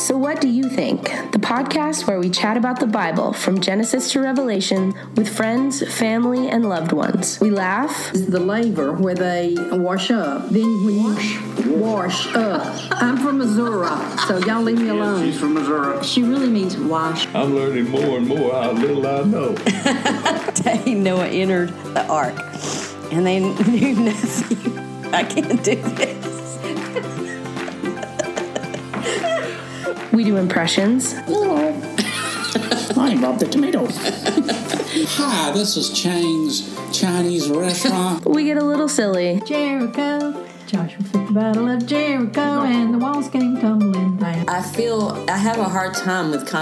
So What Do You Think? The podcast where we chat about the Bible from Genesis to Revelation with friends, family, and loved ones. We laugh. The laver where they wash up. Then when you wash up. I'm from Missouri, so y'all leave me alone. She's from Missouri. She really means wash. I'm learning more and more how little I know. Day Noah entered the ark, and they knew nothing. I can't do this. We do impressions. Hello. I'm Bob the Tomato. Hi, this is Chang's Chinese restaurant. We get a little silly. Jericho. Joshua fit the battle of Jericho, and the walls came tumbling down. I have a hard time with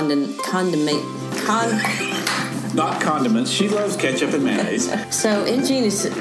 Not condiments. She loves ketchup and mayonnaise. So in Genesis.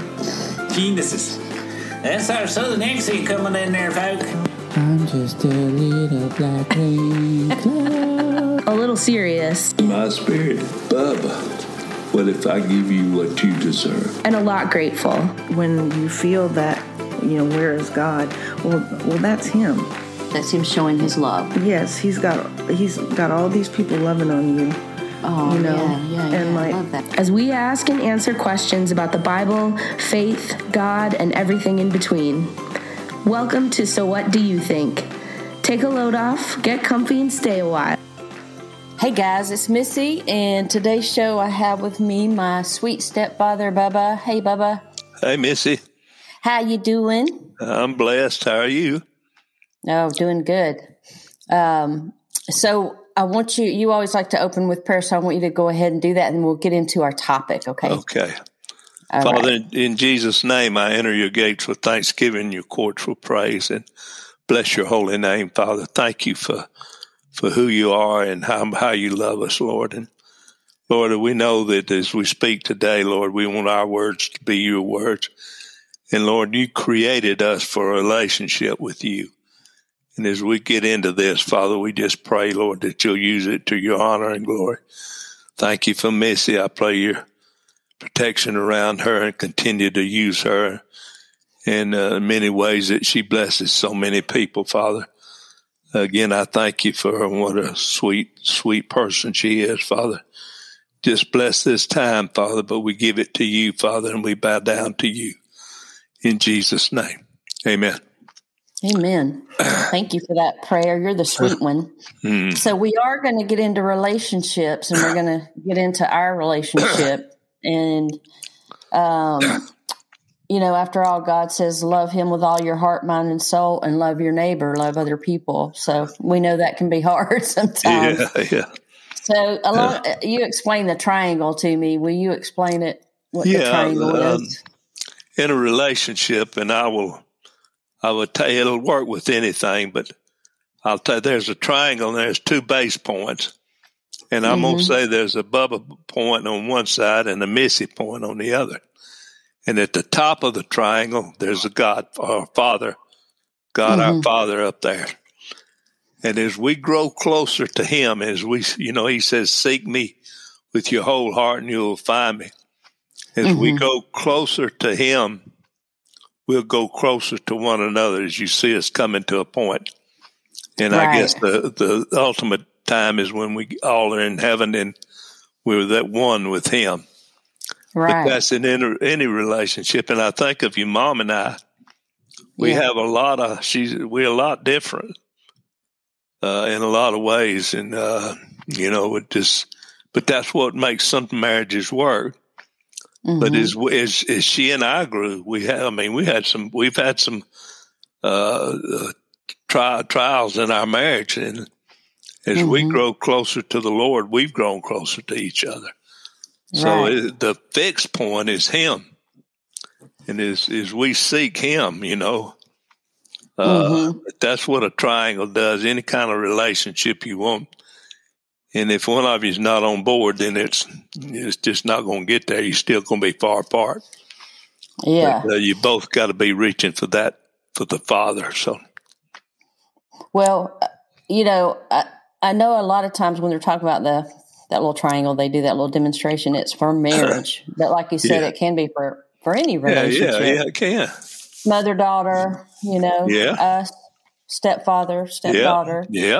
That's our southern accent coming in there, folk. I'm just a little black rain cloud. A little serious. My spirit, Bubba. What if I give you what you deserve? And a lot grateful. When you feel that, where is God? Well, that's Him. That's him showing his love. Yes, He's got all these people loving on you. Oh, and I love that. As we ask and answer questions about the Bible, faith, God, and everything in between. Welcome to So What Do You Think? Take a load off, get comfy, and stay a while. Hey guys, it's Missy, and today's show I have with me my sweet stepfather, Bubba. Hey, Bubba. Hey, Missy. How you doing? I'm blessed. How are you? Oh, doing good. So I want you always like to open with prayer, so I want you to go ahead and do that, and we'll get into our topic, okay? Okay. All Father, right. in Jesus' name, I enter your gates with thanksgiving, your courts with praise, and bless your holy name, Father. Thank you for who you are and how you love us, Lord. And Lord, we know that as we speak today, Lord, we want our words to be your words. And Lord, you created us for a relationship with you. And as we get into this, Father, we just pray, Lord, that you'll use it to your honor and glory. Thank you for Missy. I pray your protection around her and continue to use her in many ways that she blesses so many people, Father. Again, I thank you for her and what a sweet, sweet person she is, Father. Just bless this time, Father, but we give it to you, Father, and we bow down to you. In Jesus' name, amen. Amen. Thank you for that prayer. You're the sweet one. So we are going to get into relationships, and we're going to get into our relationship. And, after all, God says, love him with all your heart, mind, and soul, and love your neighbor, love other people. So we know that can be hard sometimes. Yeah. So you explain the triangle to me. Will you explain it, what the triangle is? In a relationship, and I will tell you it'll work with anything, but I'll tell you there's a triangle and there's two base points. And I'm going to say there's a Bubba point on one side and a Missy point on the other. And at the top of the triangle, there's a God, our Father, our Father up there. And as we grow closer to him, as we, he says, seek me with your whole heart and you'll find me. As we go closer to him, we'll go closer to one another as you see us coming to a point. And I guess the ultimate time is when we all are in heaven and we're that one with him. Right. But that's in any relationship. And I think of your mom and I, we have we're a lot different in a lot of ways. And, but that's what makes some marriages work. But as she and I grew, we've had some trials in our marriage, and as we grow closer to the Lord, we've grown closer to each other. So the fixed point is him, and as we seek him, that's what a triangle does. Any kind of relationship you want. And if one of you is not on board, then it's just not going to get there. You're still going to be far apart. Yeah. But, you both got to be reaching for the Father. So, well, I know a lot of times when they're talking about that little triangle, they do that little demonstration. It's for marriage, but like you said, it can be for any relationship. Yeah, it can. Mother, daughter, us, stepfather, stepdaughter. Yeah.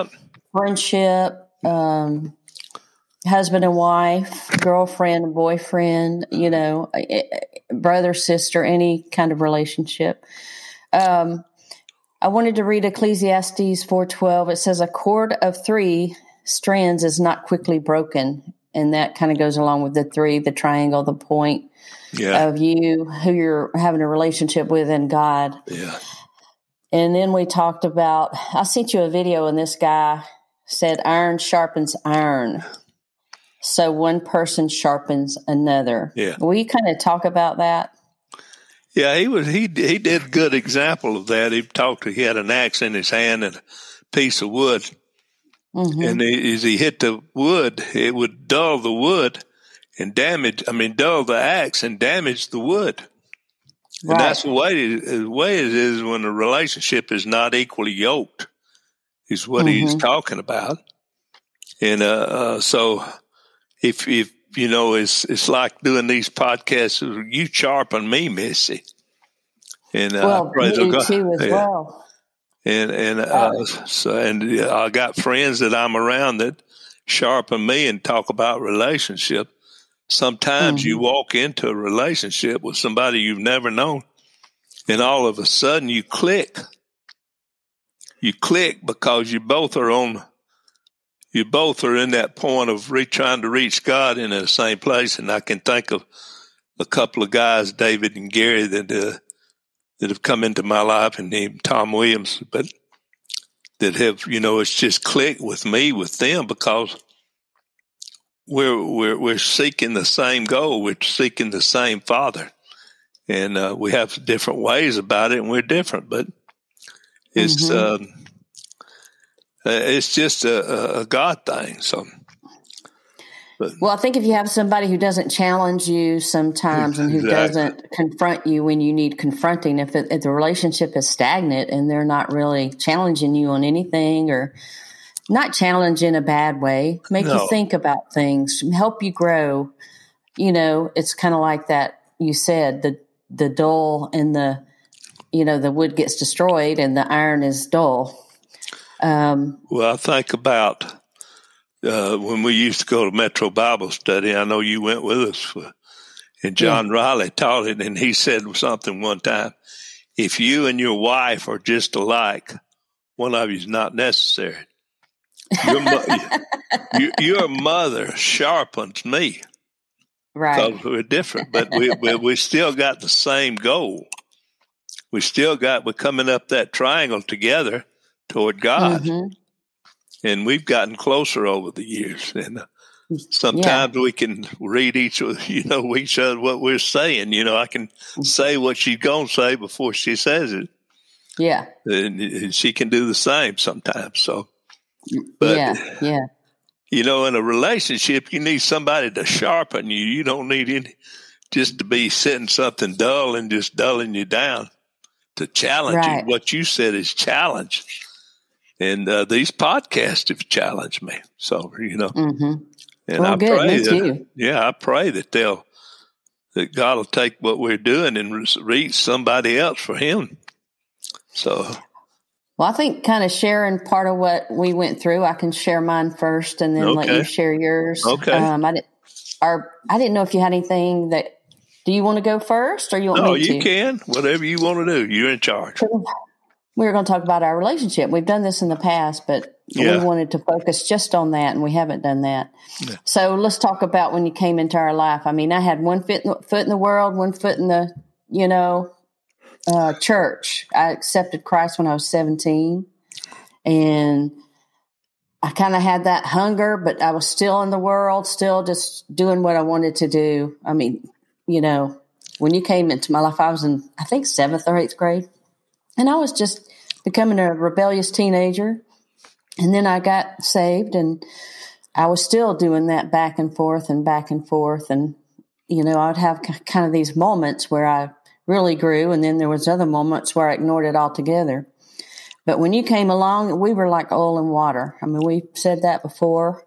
friendship, husband and wife, girlfriend and boyfriend, brother, sister, any kind of relationship. I wanted to read Ecclesiastes 4:12. It says, "A cord of 3 strands is not quickly broken." And that kind of goes along with the 3, the triangle, the point of you, who you're having a relationship with, and God. Yeah. And then we talked about, I sent you a video, and this guy said, iron sharpens iron. So one person sharpens another. Yeah. Will you kind of talk about that? Yeah, he did a good example of that. He had an axe in his hand and a piece of wood. Mm-hmm. And as he hit the wood, it would dull the wood and dull the axe and damage the wood. Right. And that's the way it is when a relationship is not equally yoked, is what he's talking about. And so if it's like doing these podcasts, you sharpen me, Missy. And praise God. Too as well. And I got friends that I'm around that sharpen me and talk about relationship. Sometimes you walk into a relationship with somebody you've never known, and all of a sudden you click. You click because you both are in that point of trying to reach God in the same place. And I can think of a couple of guys, David and Gary, that have come into my life, and named Tom Williams, but that have, it's just clicked with me, with them, because we're seeking the same goal. We're seeking the same Father, and we have different ways about it, and we're different, but it's just a God thing. So. Well, I think if you have somebody who doesn't challenge you sometimes and who doesn't confront you when you need confronting, if the relationship is stagnant and they're not really challenging you on anything, or not challenge in a bad way, make you think about things, help you grow, it's kind of like that. You said the dull and the wood gets destroyed and the iron is dull. Well, I think about when we used to go to Metro Bible Study. I know you went with us, and John Riley taught it, and he said something one time: if you and your wife are just alike, one of you is not necessary. Your mother sharpens me, right? Because we're different, but we still got the same goal. We're coming up that triangle together toward God. Mm-hmm. And we've gotten closer over the years, and sometimes we can read each other what we're saying. I can say what she's going to say before she says it. Yeah, and she can do the same sometimes. So, but in a relationship, you need somebody to sharpen you. You don't need just to be sitting something dull and just dulling you down. To challenge you, what you said is challenge. And these podcasts have challenged me. So, and I pray I pray that God will take what we're doing and reach somebody else for Him. So, well, I think kind of sharing part of what we went through, I can share mine first, and then let you share yours. Okay. I didn't know if you had anything that. Do you want to go first, or you want me to? No, you can. Whatever you want to do, you're in charge. We were going to talk about our relationship. We've done this in the past, but we wanted to focus just on that, and we haven't done that. Yeah. So let's talk about when you came into our life. I mean, I had one foot in the world, one foot in the, church. I accepted Christ when I was 17, and I kind of had that hunger, but I was still in the world, still just doing what I wanted to do. I mean, when you came into my life, I was in, I think, 7th or 8th grade. And I was just becoming a rebellious teenager. And then I got saved, and I was still doing that back and forth. And, I would have kind of these moments where I really grew. And then there was other moments where I ignored it altogether. But when you came along, we were like oil and water. I mean, we said that before.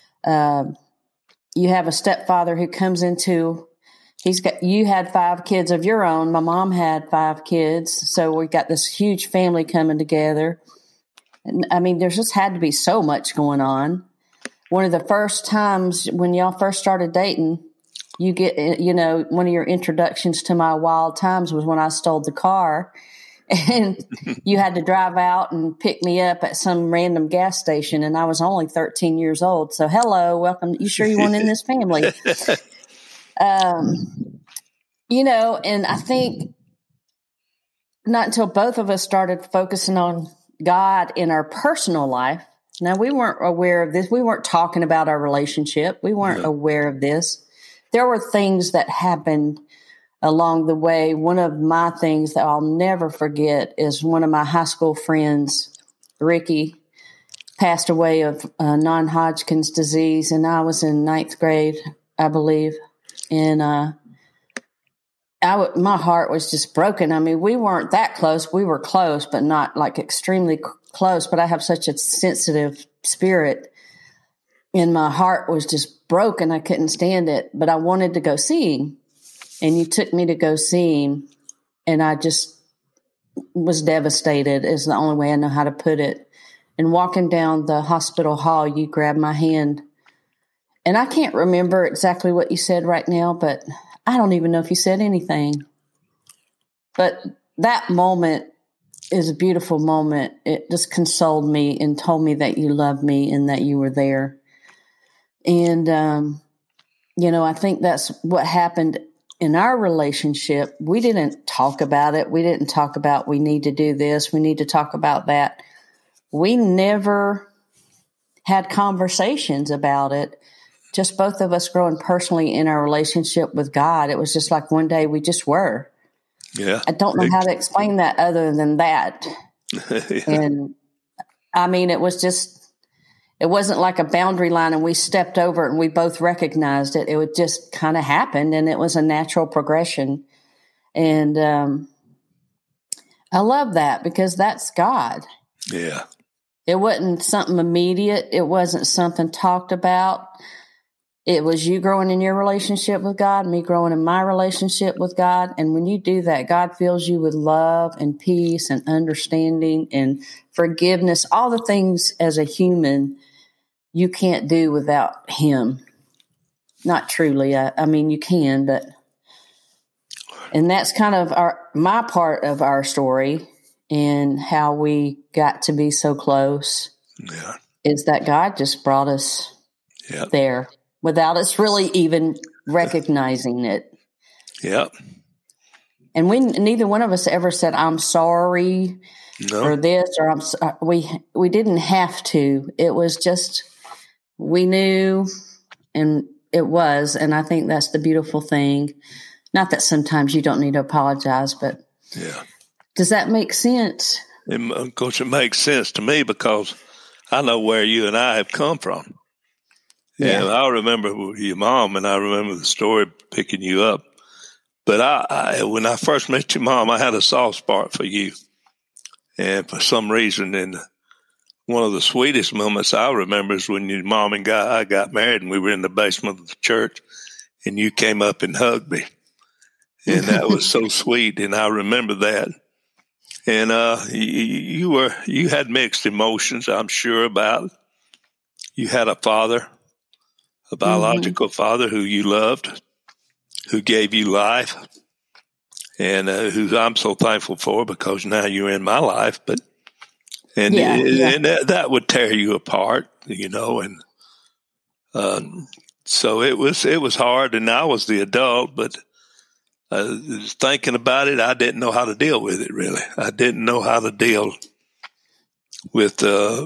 You have a stepfather who comes into, you had 5 kids of your own. My mom had 5 kids. So we got this huge family coming together. I mean, there's just had to be so much going on. One of the first times when y'all first started dating, you get, one of your introductions to my wild times was when I stole the car and you had to drive out and pick me up at some random gas station. And I was only 13 years old. So hello, welcome. You sure you want in this family? And I think not until both of us started focusing on God in our personal life. Now, we weren't aware of this. We weren't talking about our relationship. We weren't aware of this. There were things that happened along the way. One of my things that I'll never forget is one of my high school friends, Ricky, passed away of non-Hodgkin's disease, and I was in 9th grade, I believe. And my heart was just broken. I mean, we weren't that close. We were close, but not like extremely close. But I have such a sensitive spirit, and my heart was just broken. I couldn't stand it, but I wanted to go see him. And you took me to go see him, and I just was devastated is the only way I know how to put it. And walking down the hospital hall, you grabbed my hand. And I can't remember exactly what you said right now, but I don't even know if you said anything. But that moment is a beautiful moment. It just consoled me and told me that you loved me and that you were there. And, I think that's what happened in our relationship. We didn't talk about it. We didn't talk about we need to do this. We need to talk about that. We never had conversations about it. Just both of us growing personally in our relationship with God. It was just like one day we just were. Yeah. I don't know how to explain that other than that. Yeah. And I mean, it wasn't like a boundary line and we stepped over it and we both recognized it. It would just kind of happen, and it was a natural progression. And I love that because that's God. Yeah. It wasn't something immediate. It wasn't something talked about. It was you growing in your relationship with God, me growing in my relationship with God. And when you do that, God fills you with love and peace and understanding and forgiveness, all the things as a human you can't do without him. Not truly. I mean, you can, but, and that's kind of my part of our story and how we got to be so close. Yeah. Is that God just brought us there without us really even recognizing it. Yep. And neither one of us ever said, I'm sorry for this, or we didn't have to. It was just, we knew, and it was, and I think that's the beautiful thing. Not that sometimes you don't need to apologize, but does that make sense? Of course, it makes sense to me because I know where you and I have come from. Yeah. And I remember your mom, and I remember the story picking you up. But when I first met your mom, I had a soft spot for you. And for some reason, and one of the sweetest moments I remember is when your mom and I got married, and we were in the basement of the church, and you came up and hugged me. And that was so sweet, and I remember that. And you had mixed emotions, I'm sure, about you had a father, a biological father who you loved, who gave you life, and who I'm so thankful for because now you're in my life. And that would tear you apart, and so it was hard. And I was the adult, but thinking about it, I didn't know how to deal with it. Really, I didn't know how to deal with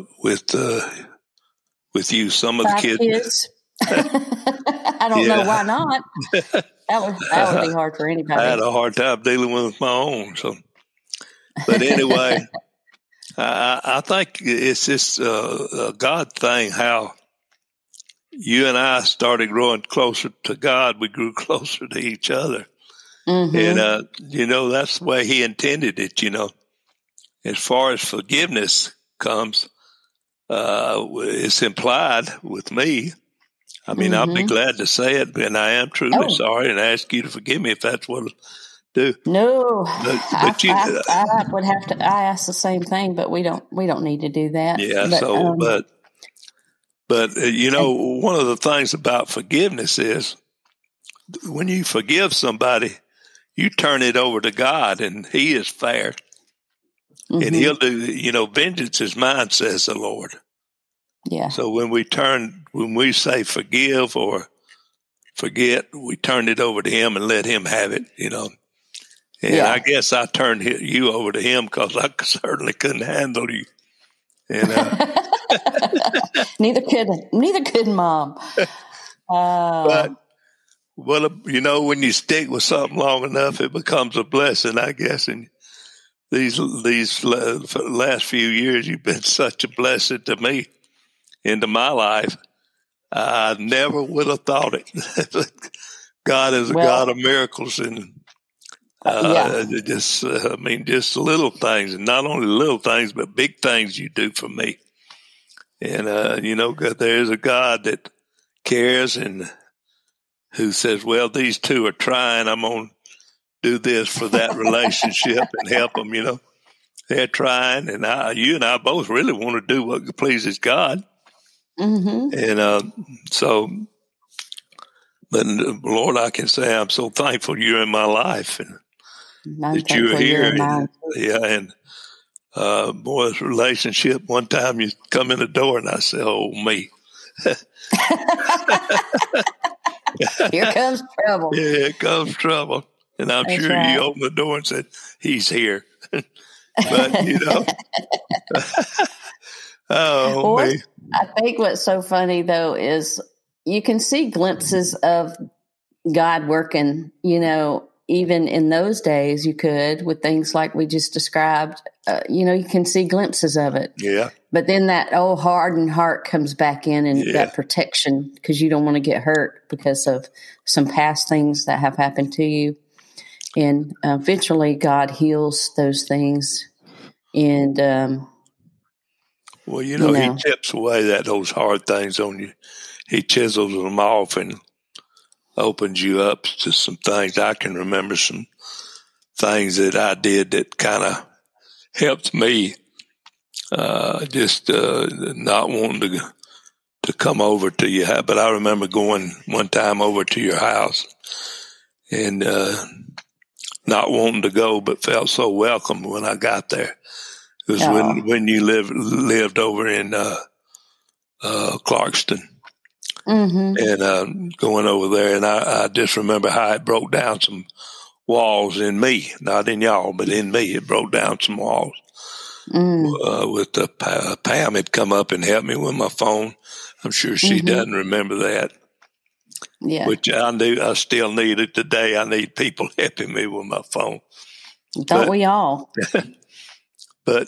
you. Some of the kids. I don't know why not. That would be hard for anybody. I had a hard time dealing with my own. So, but anyway, I think it's just a God thing. How you and I started growing closer to God, we grew closer to each other, and that's the way He intended it. As far as forgiveness comes, it's implied with me. I mean, I'll be glad to say it, and I am truly sorry and ask you to forgive me if that's what do. No, But I would have to. I ask the same thing, but we don't need to do that. Yeah. But one of the things about forgiveness is when you forgive somebody, you turn it over to God, and He is fair, and He'll do. Vengeance is mine, says the Lord. Yeah. So when we say forgive or forget, we turn it over to Him and let Him have it. And I guess I turned you over to Him because I certainly couldn't handle you. And neither could Mom. But when you stick with something long enough, it becomes a blessing, I guess. And these last few years, you've been such a blessing to me, into my life. I never would have thought it. God is a God of miracles, and just little things, and not only little things, but big things you do for me. And there is a God that cares and who says, "Well, these two are trying. I'm going to do this for that relationship and help them." They're trying, and you and I both really want to do what pleases God. Mm-hmm. And but Lord, I can say I'm so thankful you're in my life and that you're here. And this relationship, one time you come in the door and I say, "Oh, me." Here comes trouble. Yeah, here comes trouble. And I'm sure you opened the door and said, "He's here." But, me. I think what's so funny, though, is you can see glimpses of God working, even in those days you could with things like we just described. You can see glimpses of it. Yeah. But then that old hardened heart comes back in and that protection because you don't want to get hurt because of some past things that have happened to you. And eventually God heals those things. And, He chips away those hard things on you. He chisels them off and opens you up to some things. I can remember some things that I did that kind of helped me not wanting to come over to you. But I remember going one time over to your house and not wanting to go, but felt so welcome when I got there. It was when you lived over in Clarkston. Mm-hmm. And going over there, and I just remember how it broke down some walls in me, not in y'all, but in me. It broke down some walls. With Pam had come up and helped me with my phone. I'm sure she doesn't remember that. Yeah, which I knew I still need it today. I need people helping me with my phone. Don't we all? But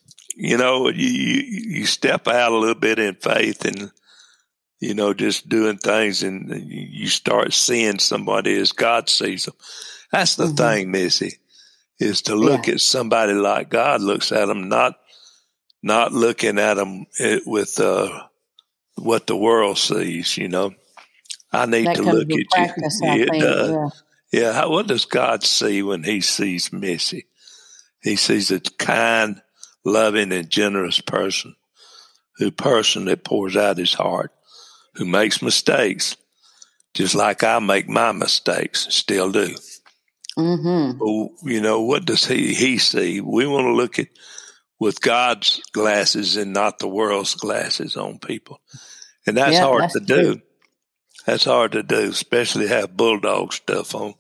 you step out a little bit in faith and. Just doing things, and you start seeing somebody as God sees them. That's the thing, Missy, is to look at somebody like God looks at them, not looking at them with what the world sees. I need that to look at practice, you. What does God see when He sees Missy? He sees a kind, loving, and generous person that pours out his heart. Who makes mistakes, just like I make my mistakes, still do. Mm-hmm. But, what does he see? We want to look at with God's glasses and not the world's glasses on people. And that's hard to do. That's hard to do, especially have bulldog stuff on.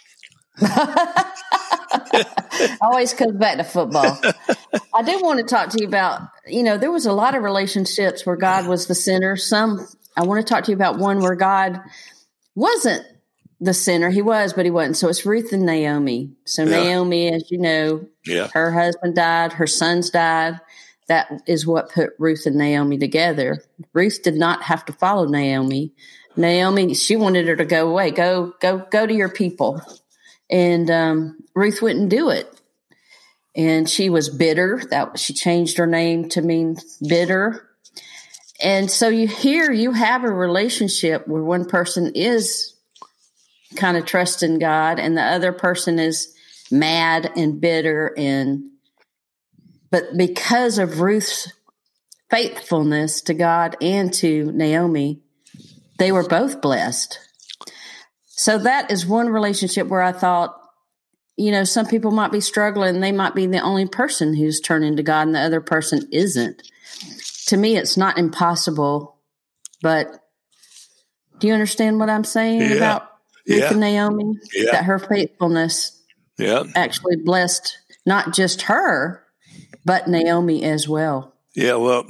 Always comes back to football. I do want to talk to you about, there was a lot of relationships where God was the center. I want to talk to you about one where God wasn't the center. He was, but he wasn't. So it's Ruth and Naomi. So Naomi, as you know, her husband died, her sons died. That is what put Ruth and Naomi together. Ruth did not have to follow Naomi. Naomi, she wanted her to go away. Go to your people. And Ruth wouldn't do it. And she was bitter. She changed her name to mean bitter. And so you have a relationship where one person is kind of trusting God and the other person is mad and bitter, but because of Ruth's faithfulness to God and to Naomi, they were both blessed. So that is one relationship where I thought, some people might be struggling. They might be the only person who's turning to God and the other person isn't. To me, it's not impossible, but do you understand what I'm saying about Ruth and Naomi? Yeah. That her faithfulness actually blessed not just her, but Naomi as well. Yeah, well,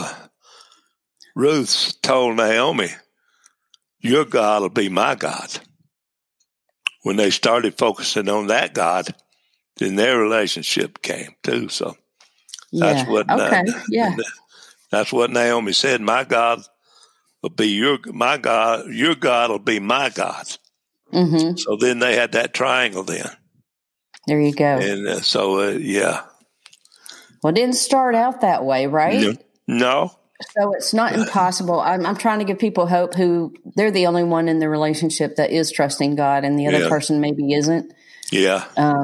Ruth told Naomi, your God will be my God. When they started focusing on that God, then their relationship came too. So that's what that's what Naomi said. My God will be my God. Your God will be my God. Mm-hmm. So then they had that triangle. Then there you go. And Well, it didn't start out that way, right? No. So it's not impossible. I'm trying to give people hope who they're the only one in the relationship that is trusting God and the other person maybe isn't. Yeah.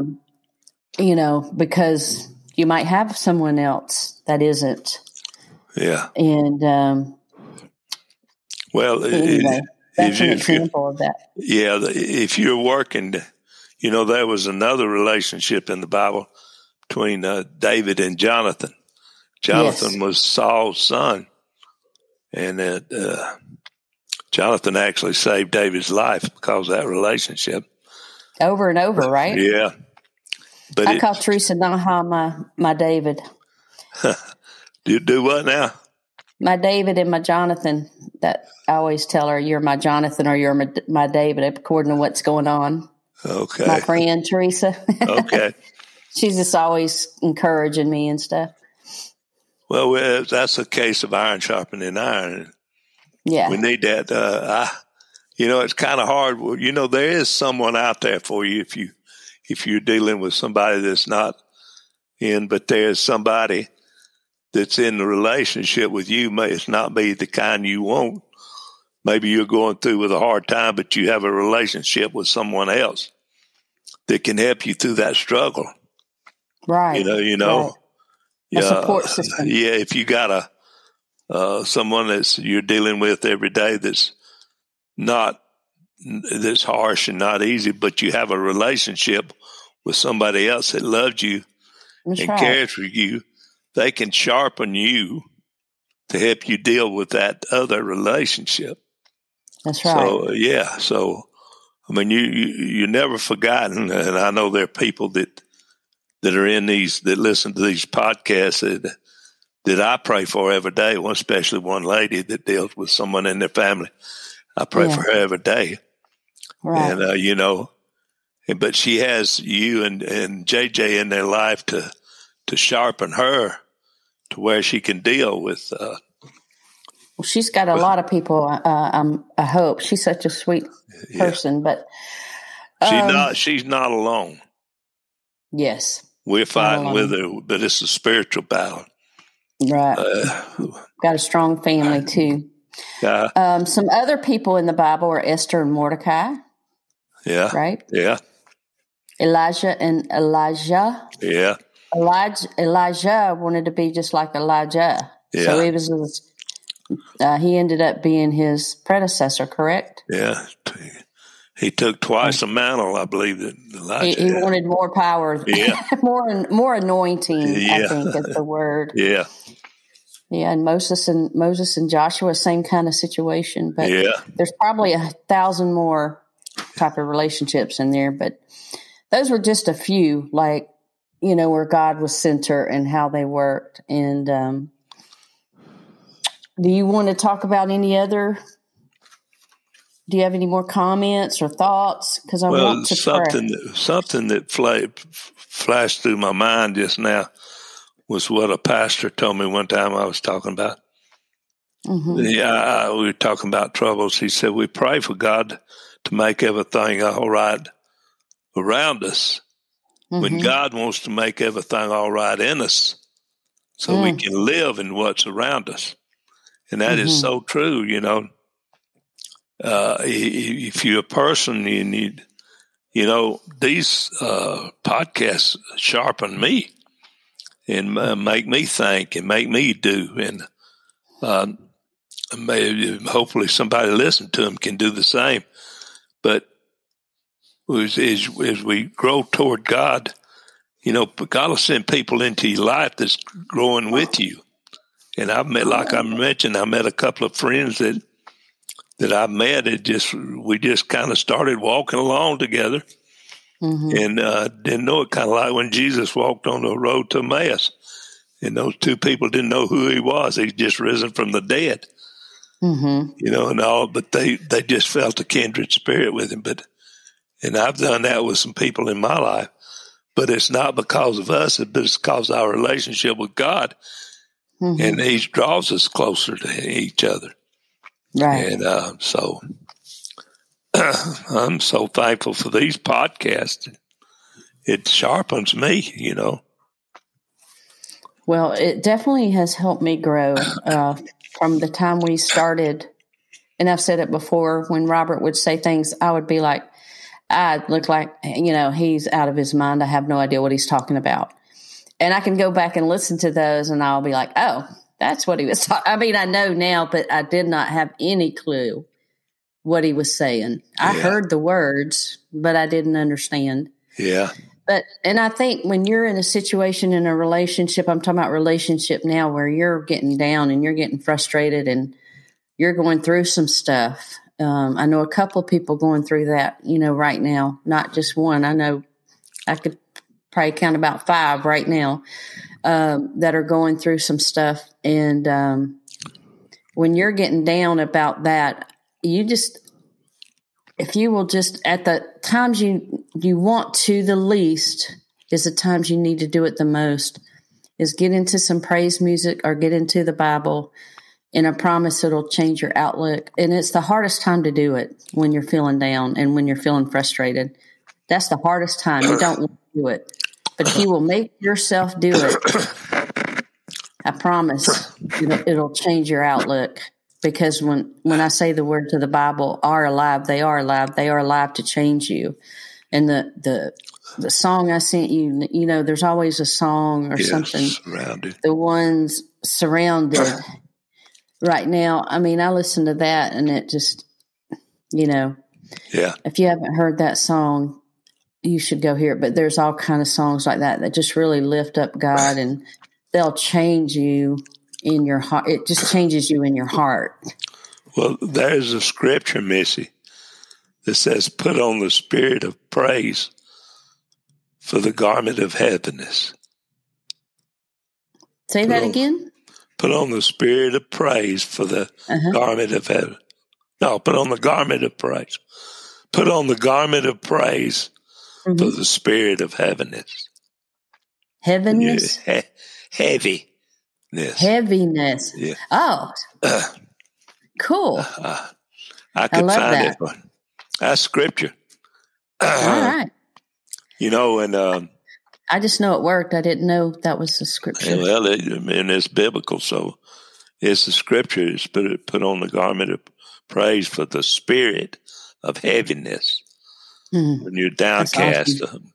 Because you might have someone else that isn't. Yeah. And anyway, that's an example of that. Yeah. If you're working, there was another relationship in the Bible between David and Jonathan. Jonathan was Saul's son, and Jonathan actually saved David's life because of that relationship. Over and over, right? Yeah. But I call Teresa Naha my David. You do what now? My David and my Jonathan. That I always tell her, you're my Jonathan or you're my David, according to what's going on. Okay. My friend, Teresa. Okay. She's just always encouraging me and stuff. Well, that's a case of iron sharpening iron. Yeah. We need that. It's kind of hard. There is someone out there for you if you're dealing with somebody that's not in, but there's somebody that's in the relationship with you. It's not be the kind you want. Maybe you're going through with a hard time, but you have a relationship with someone else that can help you through that struggle. Right. Right. A support system. Yeah, if you got someone that's you're dealing with every day that's harsh and not easy, but you have a relationship with somebody else that loves you cares for you, they can sharpen you to help you deal with that other relationship. That's right. So you're never forgotten, and I know there are people that are in these, that listen to these podcasts that I pray for every day. Especially one lady that deals with someone in their family. I pray for her every day. Right. And, but she has you and JJ in their life to sharpen her to where she can deal with. Well, she's got a lot of people. I hope she's such a sweet person, but she's not alone. Yes. We're fighting with her, but it's a spiritual battle. Right. Got a strong family, too. Some other people in the Bible are Esther and Mordecai. Yeah. Right? Yeah. Elijah and Elijah. Yeah. Elijah wanted to be just like Elijah. Yeah. So he ended up being his predecessor, correct? Yeah. He took twice the mantle, I believe, that Elijah He wanted more power. Yeah. more anointing, I think is the word. Yeah. Yeah, and Moses and Joshua, same kind of situation. But there's probably 1,000 more type of relationships in there. But those were just a few, like, where God was center and how they worked. And do you want to talk about any other? Do you have any more comments or thoughts? Because I want to something that flashed through my mind just now was what a pastor told me one time I was talking about. Mm-hmm. Yeah, we were talking about troubles. He said, we pray for God to make everything all right around us. Mm-hmm. When God wants to make everything all right in us so we can live in what's around us. And that is so true, If you're a person, you these podcasts sharpen me and make me think and make me do. And maybe, hopefully somebody listening to them can do the same. But as we grow toward God, God will send people into your life that's growing with you. And like I mentioned, I met a couple of friends that I met. We just kind of started walking along together. And didn't know it, kind of like when Jesus walked on the road to Emmaus. And those two people didn't know who he was. He'd just risen from the dead. And all, but they just felt a kindred spirit with him. And I've done that with some people in my life. But it's not because of us, but it's because of our relationship with God. And he draws us closer to each other. Right. And so I'm so thankful for these podcasts. It sharpens me, Well, it definitely has helped me grow from the time we started. And I've said it before, when Robert would say things, I would be like, I'd look like, he's out of his mind. I have no idea what he's talking about. And I can go back and listen to those and I'll be like, oh, that's what he was talking. I mean, I know now, but I did not have any clue what he was saying. I heard the words, but I didn't understand. Yeah. And I think when you're in a situation, in a relationship, I'm talking about relationship now, where you're getting down and you're getting frustrated and you're going through some stuff. I know a couple of people going through that, right now, not just one. I know I could probably count about 5 right now that are going through some stuff. And when you're getting down about that, if you will just, at the times you want to the least is the times you need to do it the most, is get into some praise music or get into the Bible, and I promise it'll change your outlook. And it's the hardest time to do it, when you're feeling down and when you're feeling frustrated. That's the hardest time. You don't want to do it. But if you will make yourself do it, I promise it'll change your outlook. Because when I say the words of the Bible are alive, they are alive. They are alive to change you. And the song I sent you, there's always a song or something. Surrounded. The ones surrounded. Right now, I mean, I listen to that and it just, if you haven't heard that song, you should go hear it. But there's all kind of songs like that just really lift up God, and they'll change you in your heart. It just changes you in your heart. Well, there's a scripture, Missy, that says, put on the spirit of praise for the garment of heaviness. Say that again? Put on the spirit of praise for the garment of heaven. No, put on the garment of praise. Put on the garment of praise for the spirit of heaviness. Heaviness? Heaviness. Heaviness. Yeah. Oh, cool. I could love find that. it one. That's scripture. All right. And I just know it worked. I didn't know that was the scripture. well, it's biblical, so it's the scripture. It's put on the garment of praise for the spirit of heaviness. When you're downcast, Awesome.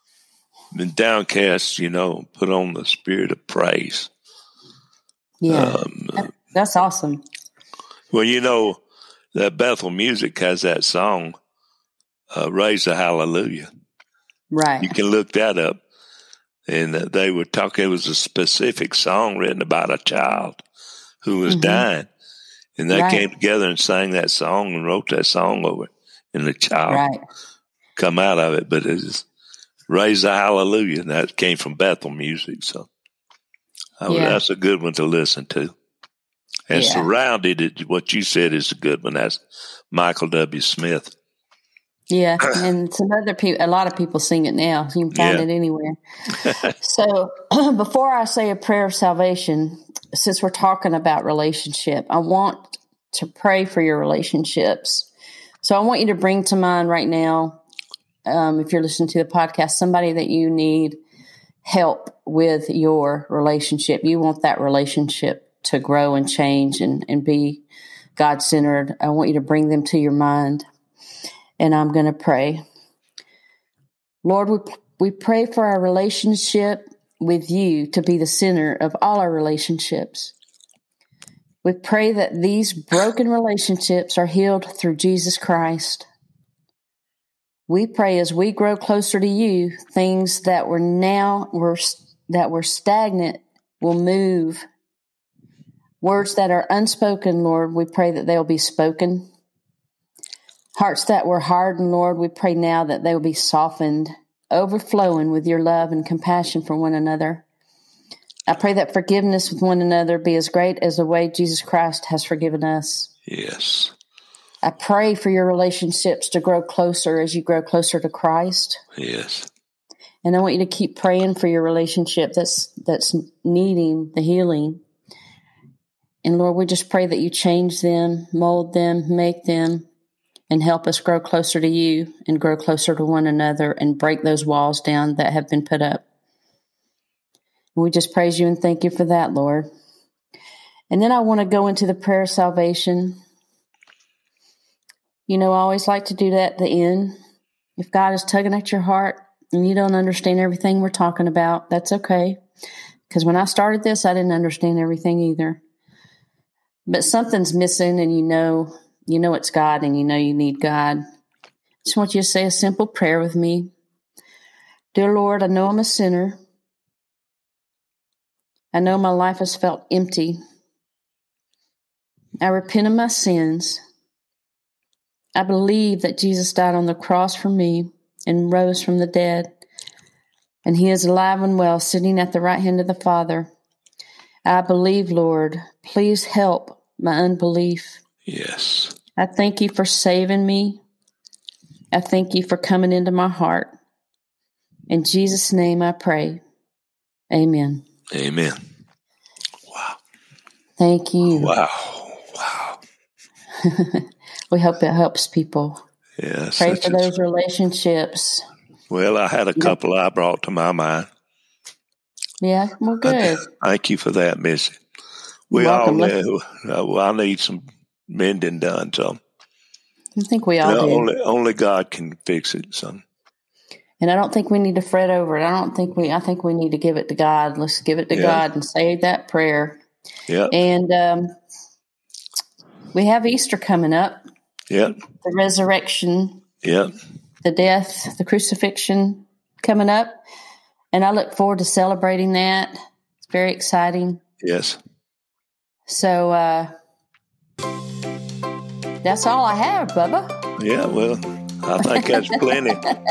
Put on the spirit of praise. Yeah, that's awesome. Well, that Bethel Music has that song, Raise the Hallelujah. Right. You can look that up. And they were talking, it was a specific song written about a child who was dying. And they came together and sang that song and wrote that song over it. And the child come out of it. But it's Raise the Hallelujah. And that came from Bethel Music. So that's a good one to listen to. And Surrounded, what you said is a good one. That's Michael W. Smith. Yeah, and some other people, a lot of people sing it now. You can find it anywhere. So before I say a prayer of salvation, since we're talking about relationship, I want to pray for your relationships. So I want you to bring to mind right now, if you're listening to the podcast, somebody that you need help with your relationship. You want that relationship to grow and change and be God-centered. I want you to bring them to your mind. And I'm going to pray. Lord, we pray for our relationship with you to be the center of all our relationships. We pray that these broken relationships are healed through Jesus Christ. We pray as we grow closer to you, things that were stagnant will move. Words that are unspoken, Lord, we pray that they'll be spoken. Hearts that were hardened, Lord, we pray now that they will be softened, overflowing with your love and compassion for one another. I pray that forgiveness with one another be as great as the way Jesus Christ has forgiven us. Yes. I pray for your relationships to grow closer as you grow closer to Christ. Yes. And I want you to keep praying for your relationship that's needing the healing. And Lord, we just pray that you change them, mold them, make them, and help us grow closer to you and grow closer to one another and break those walls down that have been put up. We just praise you and thank you for that, Lord. And then I want to go into the prayer of salvation. You know, I always like to do that at the end. If God is tugging at your heart and you don't understand everything we're talking about, that's okay. Because when I started this, I didn't understand everything either. But something's missing and you know it's God and you know you need God. I just want you to say a simple prayer with me. Dear Lord, I know I'm a sinner. I know my life has felt empty. I repent of my sins. I believe that Jesus died on the cross for me and rose from the dead. And he is alive and well, sitting at the right hand of the Father. I believe, Lord. Please help my unbelief. Yes. I thank you for saving me. I thank you for coming into my heart. In Jesus' name I pray. Amen. Amen. Wow. Thank you. Wow. We hope it helps people. Yes. Pray for those relationships. Well, I had a couple I brought to my mind. Yeah, well, good. Thank you for that, Missy. We all know I need some mending done, so I think we all do. Only God can fix it, son. And I don't think we need to fret over it. I think we need to give it to God. Let's give it to God and say that prayer. Yeah. And we have Easter coming up. Yeah. The resurrection. Yeah. The death, the crucifixion coming up. And I look forward to celebrating that. It's very exciting. Yes. So that's all I have, Bubba. Yeah, well, I think that's plenty.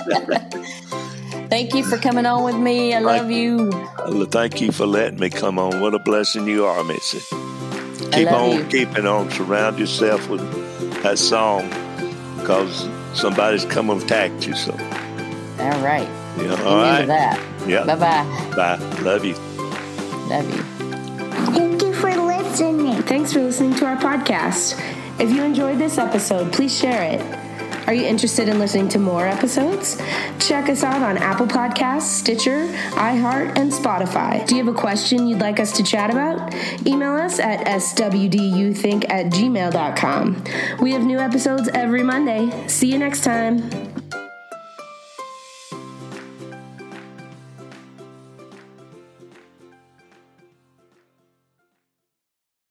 Thank you for coming on with me. I love you. Thank you for letting me come on. What a blessing you are, Missy. Keep on keeping on. Surround yourself with that song because somebody's come and attacked you. So. All right. Yeah. All right. That. Yeah. Bye-bye. Bye. Love you. Love you. Thank you for listening. Thanks for listening to our podcast. If you enjoyed this episode, please share it. Are you interested in listening to more episodes? Check us out on Apple Podcasts, Stitcher, iHeart, and Spotify. Do you have a question you'd like us to chat about? Email us at swduthink@gmail.com. We have new episodes every Monday. See you next time.